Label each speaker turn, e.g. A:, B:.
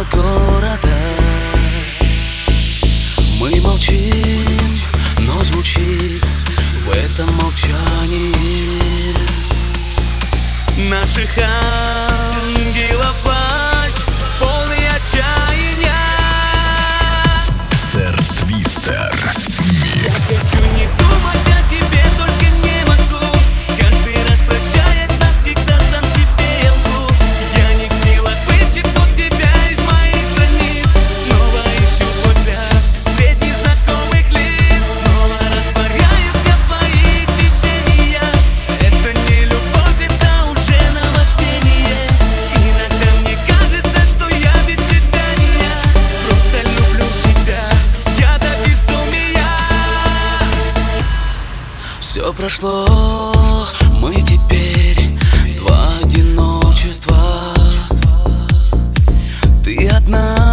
A: города. Мы молчим, но звучит в этом молчании наших ангелов плач, полный отчаяния.
B: Сэр Твистер Микс.
A: Я хочу не думать о тебе, только не могу. Каждый раз прощаясь, навсегда сам себе я лгу. Я не в силах вычеркнуть тебя из моих страниц. Снова ищу твой взгляд среди знакомых лиц. Снова растворяюсь я в своих видениях. Это не любовь, это уже наваждение. Иногда мне кажется, что я без тебя не я. Просто люблю тебя, я до безумия. Все прошло, мы теперь два одиночества. Ты одна.